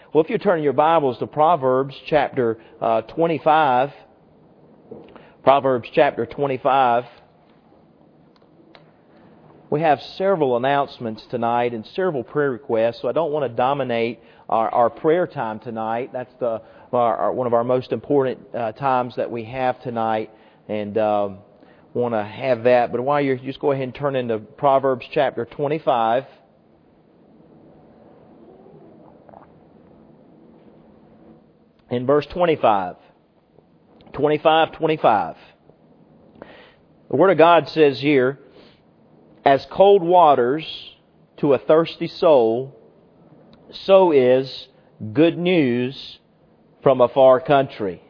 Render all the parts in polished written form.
Well, if you turn your Bibles to Proverbs chapter 25, Proverbs chapter 25, we have several announcements tonight and several prayer requests, so I don't want to dominate our prayer time tonight. That's one of our most important times that we have tonight, and want to have that. But while you're just go ahead and turn into Proverbs chapter 25. In verse 25. 25. The Word of God says here, "As cold waters to a thirsty soul, so is good news from a far country."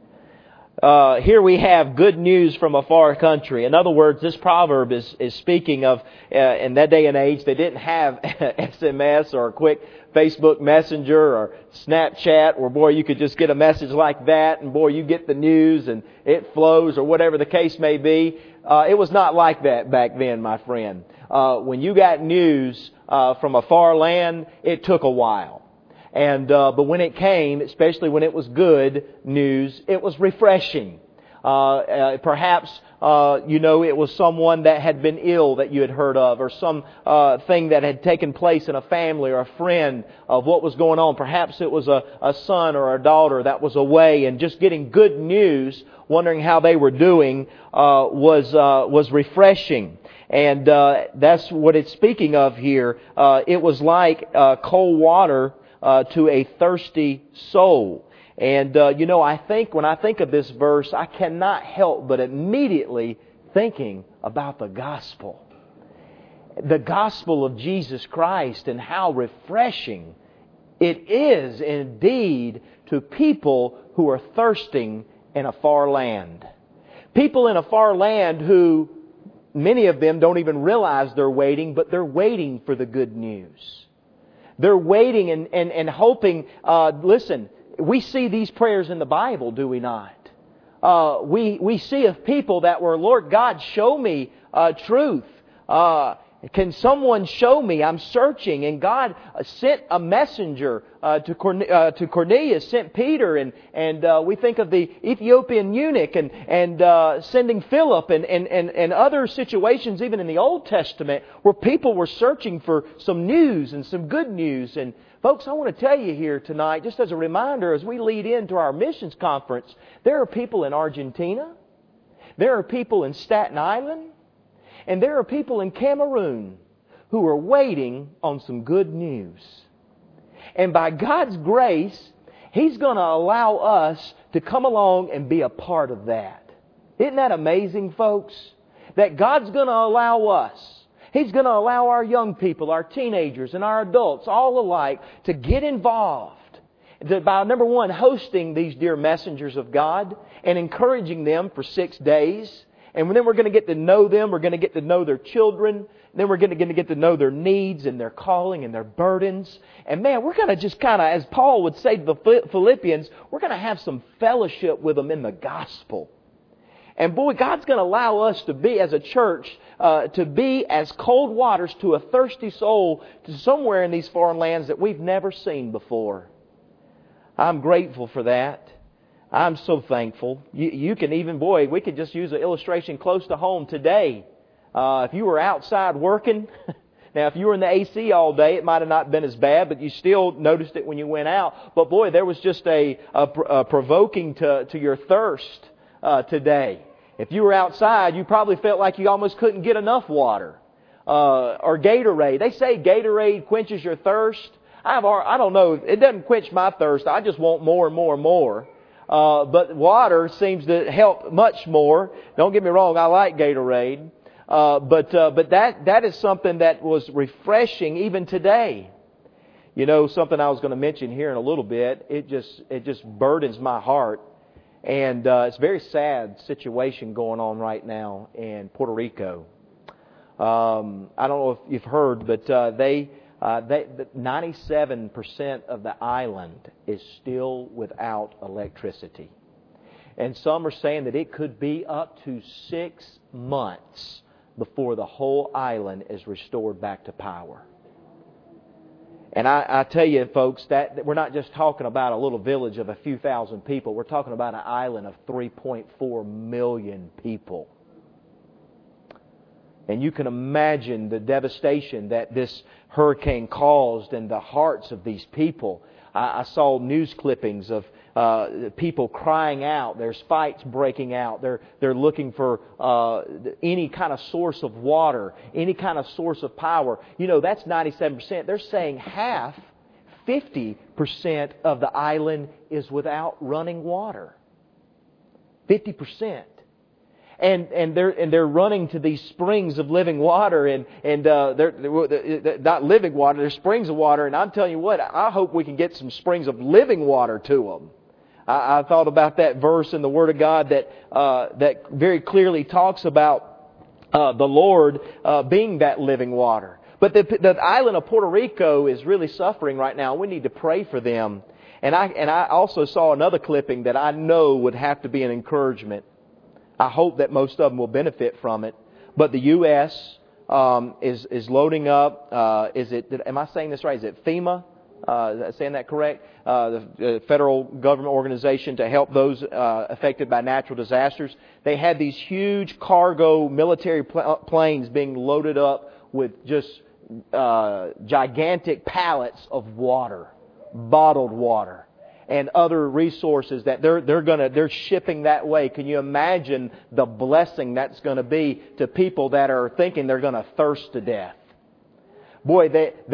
Here we have good news from a far country. In other words, this proverb is speaking of, in that day and age, they didn't have SMS or a quick Facebook Messenger or Snapchat where, boy, you could just get a message like that and, boy, you get the news and it flows or whatever the case may be. It was not like that back then, my friend. When you got news from a far land, it took a while. But when it came, especially when it was good news, it was refreshing. Perhaps, it was someone that had been ill that you had heard of, or some thing that had taken place in a family or a friend of what was going on. Perhaps it was a son or a daughter that was away, and just getting good news, wondering how they were doing, was refreshing. And that's what it's speaking of here. It was like cold water to a thirsty soul. And, I think when I think of this verse, I cannot help but immediately thinking about the gospel. The gospel of Jesus Christ and how refreshing it is indeed to people who are thirsting in a far land. People in a far land who, many of them don't even realize they're waiting, but they're waiting for the good news. They're waiting and hoping. Listen, we see these prayers in the Bible, do we not? We see of people that were, "Lord God, show me truth. Can someone show me? I'm searching." And God sent a messenger to Cornelius, sent Peter, and we think of the Ethiopian eunuch and sending Philip and other situations even in the Old Testament where people were searching for some news and some good news. And folks, I want to tell you here tonight, just as a reminder, as we lead into our missions conference, there are people in Argentina, there are people in Staten Island, and there are people in Cameroon who are waiting on some good news. And by God's grace, He's going to allow us to come along and be a part of that. Isn't that amazing, folks? That God's going to allow us. He's going to allow our young people, our teenagers, and our adults, all alike, to get involved. By, number one, hosting these dear messengers of God and encouraging them for 6 days. And then we're going to get to know them. We're going to get to know their children. Then we're going to get to know their needs and their calling and their burdens. And man, we're going to just kind of, as Paul would say to the Philippians, we're going to have some fellowship with them in the gospel. And boy, God's going to allow us to be, as a church, to be as cold waters to a thirsty soul to somewhere in these foreign lands that we've never seen before. I'm grateful for that. I'm so thankful. You can even, boy, we could just use an illustration close to home today. If you were outside working, now if you were in the AC all day, it might have not been as bad, but you still noticed it when you went out. But boy, there was just a provoking to your thirst today. If you were outside, you probably felt like you almost couldn't get enough water. Or Gatorade. They say Gatorade quenches your thirst. I don't know. It doesn't quench my thirst. I just want more and more and more. But water seems to help much more. Don't get me wrong, I like Gatorade. But that is something that was refreshing even today. Something I was going to mention here in a little bit. It just burdens my heart. And it's a very sad situation going on right now in Puerto Rico. I don't know if you've heard, but 97% of the island is still without electricity. And some are saying that it could be up to 6 months before the whole island is restored back to power. And I tell you, folks, that we're not just talking about a little village of a few thousand people. We're talking about an island of 3.4 million people. And you can imagine the devastation that this hurricane caused in the hearts of these people. I saw news clippings of people crying out. There's fights breaking out. They're looking for any kind of source of water, any kind of source of power. You know, that's 97%. They're saying half, 50% of the island is without running water. 50%. And they're running to these springs of living water, and they're not living water, they're springs of water. And I'm telling you what, I hope we can get some springs of living water to them. I thought about that verse in the Word of God that very clearly talks about the Lord being that living water. But the island of Puerto Rico is really suffering right now. We need to pray for them. And I also saw another clipping that I know would have to be an encouragement. I hope that most of them will benefit from it. But the U.S. is loading up. Am I saying this right? Is it FEMA? Is that saying that correct? The federal government organization to help those affected by natural disasters. They had these huge cargo military planes being loaded up with just gigantic pallets of water, bottled water, and other resources that they're shipping that way. Can you imagine the blessing that's going to be to people that are thinking they're going to thirst to death? Boy,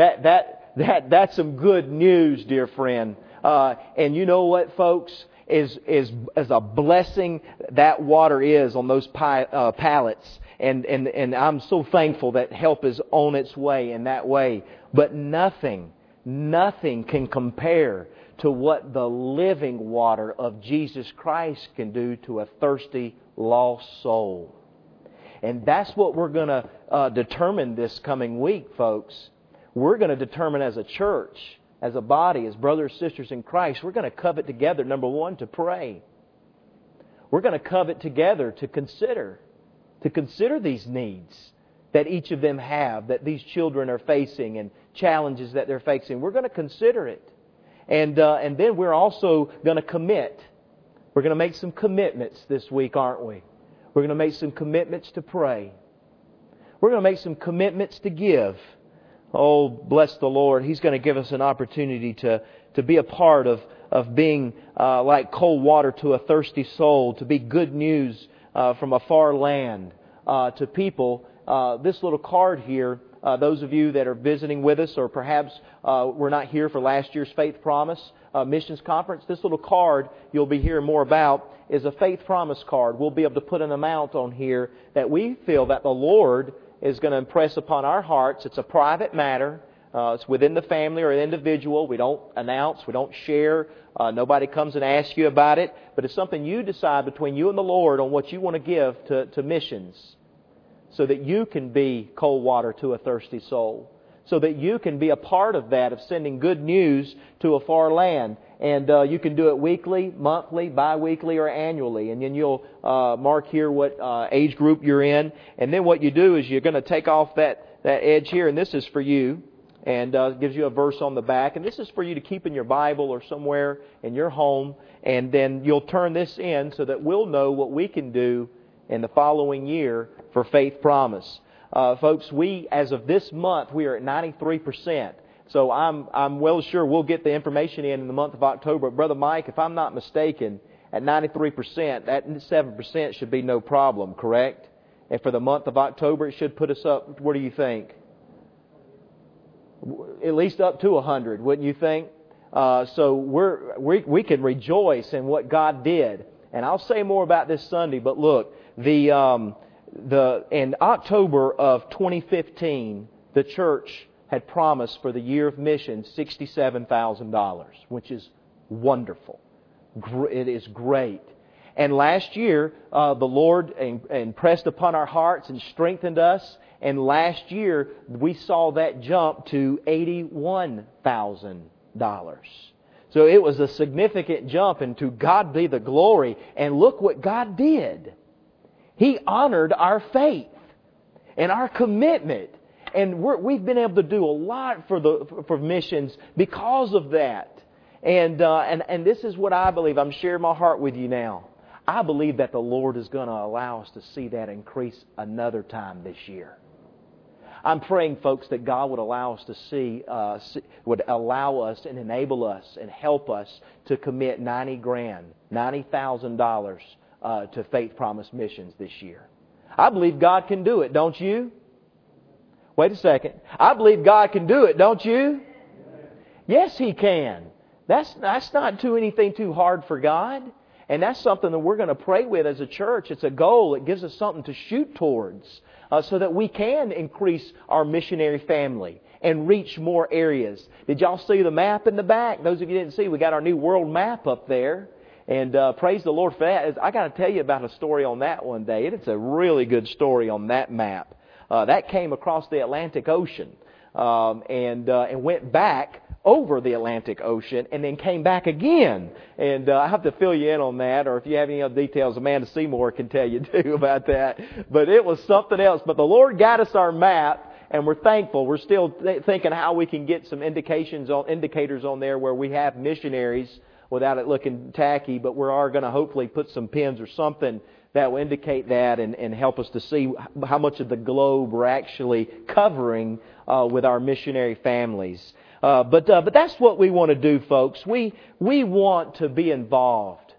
that's some good news, dear friend. And you know what, folks? Is a blessing that water is on those pallets. And I'm so thankful that help is on its way in that way. But nothing can compare to what the living water of Jesus Christ can do to a thirsty, lost soul. And that's what we're going to determine this coming week, folks. We're going to determine as a church, as a body, as brothers and sisters in Christ, we're going to covet together, number one, to pray. We're going to covet together to consider these needs that each of them have, that these children are facing, and challenges that they're facing. We're going to consider it. And then we're also going to commit. We're going to make some commitments this week, aren't we? We're going to make some commitments to pray. We're going to make some commitments to give. Oh, bless the Lord. He's going to give us an opportunity to be a part of being like cold water to a thirsty soul, to be good news from a far land to people. This little card here, those of you that are visiting with us, or perhaps were not here for last year's Faith Promise Missions Conference, this little card you'll be hearing more about is a Faith Promise card. We'll be able to put an amount on here that we feel that the Lord is going to impress upon our hearts. It's a private matter. It's within the family or an individual. We don't announce. We don't share. Nobody comes and asks you about it. But it's something you decide between you and the Lord on what you want to give to missions, so that you can be cold water to a thirsty soul, so that you can be a part of that, of sending good news to a far land. And you can do it weekly, monthly, bi-weekly, or annually. And then you'll mark here what age group you're in. And then what you do is you're going to take off that edge here, and this is for you. And it gives you a verse on the back. And this is for you to keep in your Bible or somewhere in your home. And then you'll turn this in so that we'll know what we can do in the following year for Faith Promise. Folks, as of this month, we are at 93%. So I'm well sure we'll get the information in the month of October. Brother Mike, if I'm not mistaken, at 93%, that 7% should be no problem, correct? And for the month of October, it should put us up, what do you think? At least up to 100, wouldn't you think? So we can rejoice in what God did. And I'll say more about this Sunday, but look, in October of 2015, the church had promised for the year of missions $67,000, which is wonderful. It is great. And last year, the Lord impressed upon our hearts and strengthened us. And last year, we saw that jump to $81,000. So it was a significant jump, and to God be the glory. And look what God did. He honored our faith and our commitment. And we've been able to do a lot for missions because of that. And this is what I believe. I'm sharing my heart with you now. I believe that the Lord is going to allow us to see that increase another time this year. I'm praying, folks, that God would allow us to would allow us and enable us and help us to commit $90,000 to Faith Promise Missions this year. I believe God can do it, don't you? Wait a second. I believe God can do it, don't you? Yes, He can. That's not anything too hard for God. And that's something that we're going to pray with as a church. It's a goal. It gives us something to shoot towards so that we can increase our missionary family and reach more areas. Did y'all see the map in the back? Those of you who didn't see, we got our new world map up there. And praise the Lord for that. I got to tell you about a story on that one day. It's a really good story on that map. That came across the Atlantic Ocean and went back over the Atlantic Ocean and then came back again. And I have to fill you in on that, or if you have any other details, Amanda Seymour can tell you too about that. But it was something else. But the Lord got us our map, and we're thankful. We're still thinking how we can get some indicators on there where we have missionaries without it looking tacky, but we are going to hopefully put some pins or something that will indicate that and help us to see how much of the globe we're actually covering with our missionary families. But that's what we want to do, folks. We want to be involved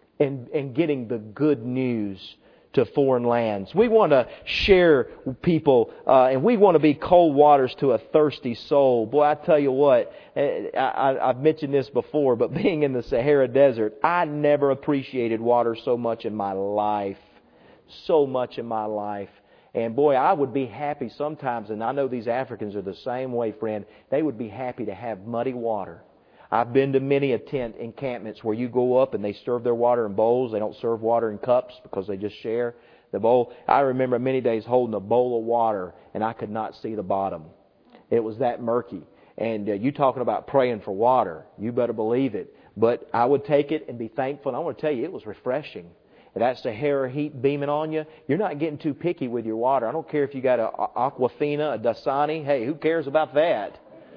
in getting the good news to foreign lands. We want to share people, and we want to be cold waters to a thirsty soul. Boy, I tell you what, I've mentioned this before, but being in the Sahara Desert, I never appreciated water so much in my life. So much in my life. And boy, I would be happy sometimes, and I know these Africans are the same way, friend. They would be happy to have muddy water. I've been to many tent encampments where you go up and they serve their water in bowls. They don't serve water in cups because they just share the bowl. I remember many days holding a bowl of water and I could not see the bottom. It was that murky. And you talking about praying for water, you better believe it. But I would take it and be thankful. And I want to tell you, it was refreshing. And that Sahara heat beaming on you, you're not getting too picky with your water. I don't care if you got a Aquafina, a Dasani. Hey, who cares about that?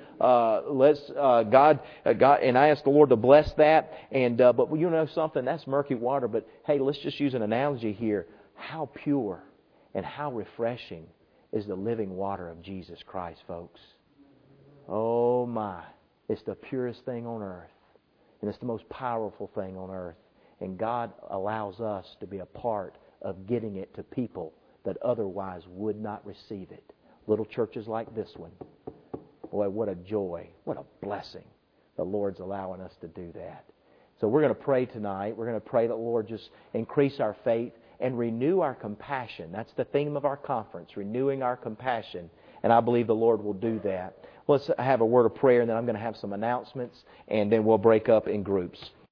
God, and I ask the Lord to bless that. And but you know something, that's murky water. But hey, let's just use an analogy here. How pure and how refreshing is the living water of Jesus Christ, folks? Oh my! It's the purest thing on earth, and it's the most powerful thing on earth. And God allows us to be a part of getting it to people that otherwise would not receive it. Little churches like this one. Boy, what a joy. What a blessing. The Lord's allowing us to do that. So we're going to pray tonight. We're going to pray that the Lord just increase our faith and renew our compassion. That's the theme of our conference, renewing our compassion. And I believe the Lord will do that. Let's have a word of prayer, and then I'm going to have some announcements, and then we'll break up in groups.